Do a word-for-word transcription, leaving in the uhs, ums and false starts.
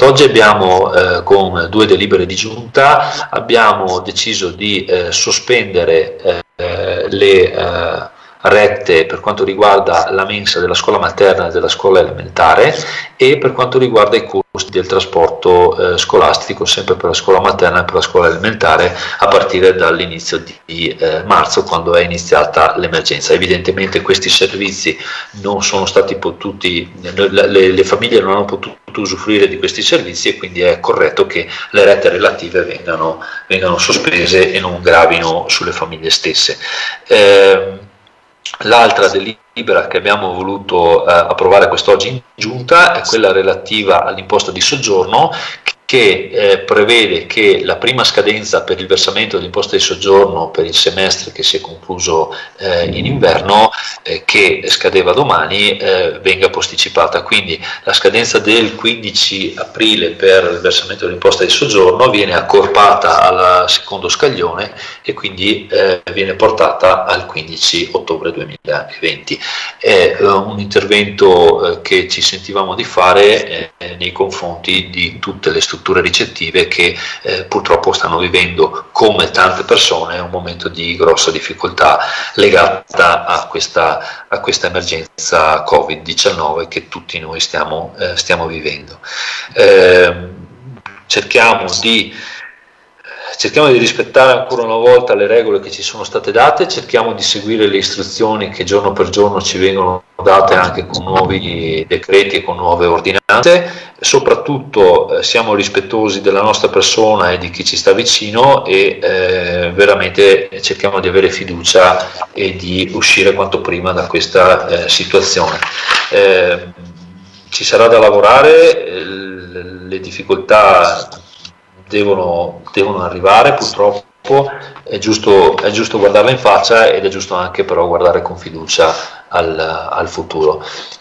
Oggi abbiamo, eh, con due delibere di giunta, abbiamo deciso di eh, sospendere eh, le eh, rette per quanto riguarda la mensa della scuola materna e della scuola elementare, e per quanto riguarda i costi del trasporto eh, scolastico, sempre per la scuola materna e per la scuola elementare, a partire dall'inizio di eh, marzo, quando è iniziata l'emergenza. Evidentemente questi servizi non sono stati potuti, le, le famiglie non hanno potuto usufruire di questi servizi, e quindi è corretto che le rette relative vengano, vengano sospese e non gravino sulle famiglie stesse. Eh, L'altra delibera che abbiamo voluto eh, approvare quest'oggi in giunta è quella relativa all'imposta di soggiorno, che eh, prevede che la prima scadenza per il versamento dell'imposta di soggiorno per il semestre che si è concluso eh, in inverno, eh, che scadeva domani, eh, venga posticipata. Quindi la scadenza del quindici aprile per il versamento dell'imposta di soggiorno viene accorpata al secondo scaglione, e quindi eh, viene portata al quindici ottobre duemilaventi. È eh, un intervento eh, che ci sentivamo di fare eh, nei confronti di tutte le strutture ricettive che eh, purtroppo stanno vivendo, come tante persone, un momento di grossa difficoltà legata a questa, a questa emergenza covid diciannove che tutti noi stiamo, eh, stiamo vivendo. Eh, cerchiamo di Cerchiamo di rispettare ancora una volta le regole che ci sono state date, cerchiamo di seguire le istruzioni che giorno per giorno ci vengono date anche con nuovi decreti e con nuove ordinanze. Soprattutto eh, siamo rispettosi della nostra persona e di chi ci sta vicino, e eh, veramente cerchiamo di avere fiducia e di uscire quanto prima da questa eh, situazione. Eh, ci sarà da lavorare, eh, le difficoltà Devono, devono arrivare, purtroppo è giusto, è giusto guardarla in faccia, ed è giusto anche però guardare con fiducia al, al futuro.